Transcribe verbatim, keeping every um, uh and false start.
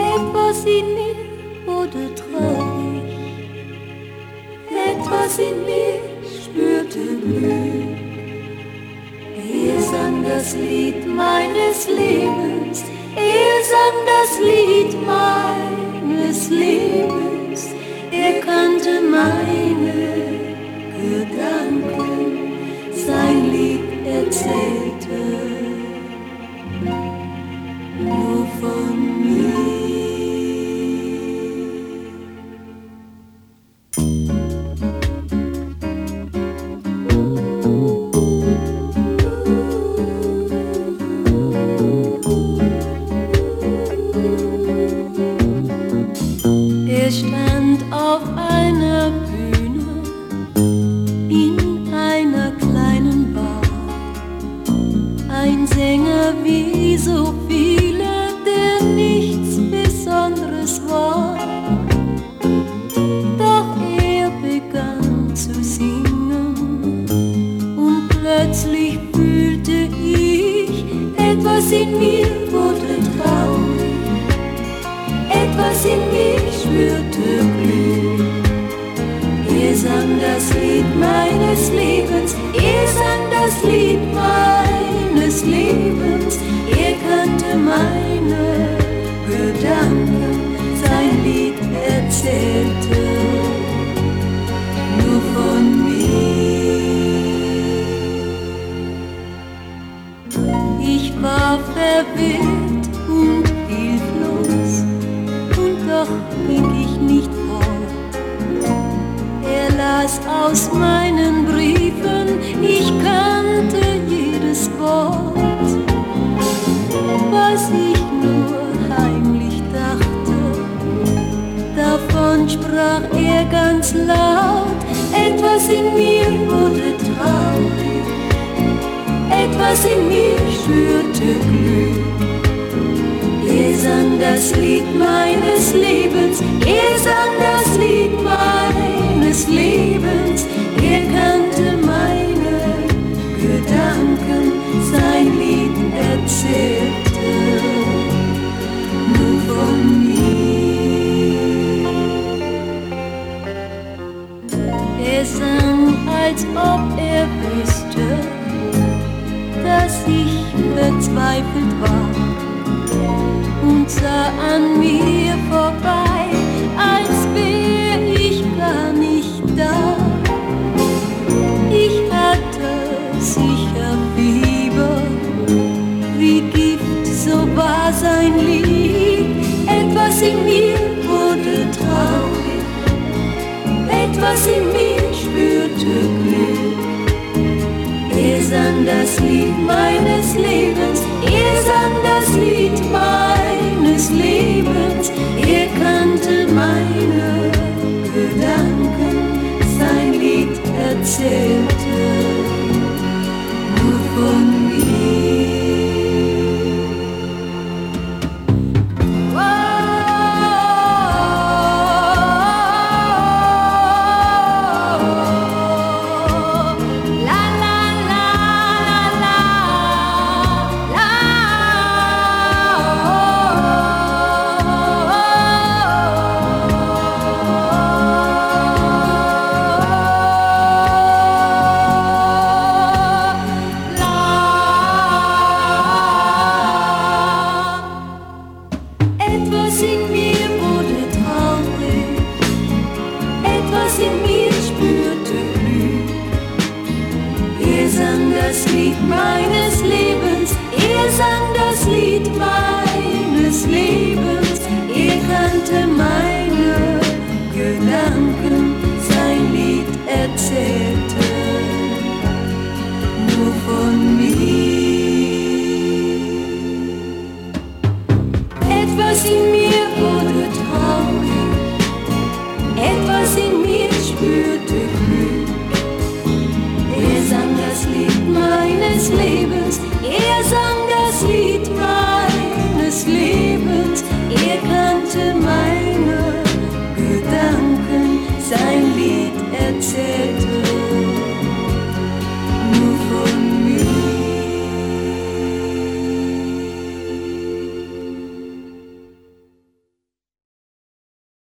Etwas in mir wurde traurig, etwas in mir spürte Glück. Er sang das Lied meines Lebens, er sang das Lied meines Lebens. Er kannte meine Gedanken, sein Lied erzählte nur von mir. Er stand auf einer Bühne in einer kleinen Bar, ein Sänger wie so viele, der nichts Besonderes war. Doch er begann zu singen und plötzlich fühlte ich, etwas in mir wurde traurig, etwas in mir spürte Glück. Er sang das Lied meines Lebens, er sang das Lied meines Lebens. Er kannte meine Gedanken, sein Lied erzählte nur von mir. Ich war verwirrt und hilflos, doch ging ich nicht vor. Er las aus meinen Briefen, ich kannte jedes Wort. Was ich nur heimlich dachte, davon sprach er ganz laut. Etwas in mir wurde traurig, etwas in mir spürte Glück. Er sang das Lied meines Lebens, er sang das Lied meines Lebens. Er kannte meine Gedanken, sein Lied erzählte nur von mir. Er sang, als ob er wüsste, dass ich verzweifelt war, und sah an mir vorbei, als wär ich gar nicht da. Ich hatte sicher Fieber, wie Gift, so war sein Lied. Etwas in mir wurde traurig, etwas in mir spürte Glück. Er sang das Lied meines Lebens, er sang das Lied meines Lebens. Er kannte meine Gedanken, sein Lied erzählte nur von mir. Etwas in mir wurde traurig, etwas in mir spürte Glück. Er sang das Lied meines Lebens, er sang das Lied meines Lebens. Er kannte meine Gedanken, sein Lied erzählte nur von mir. Etwas in mir wurde traurig, etwas in mir spürte Glück. Er sang das Lied meines Lebens.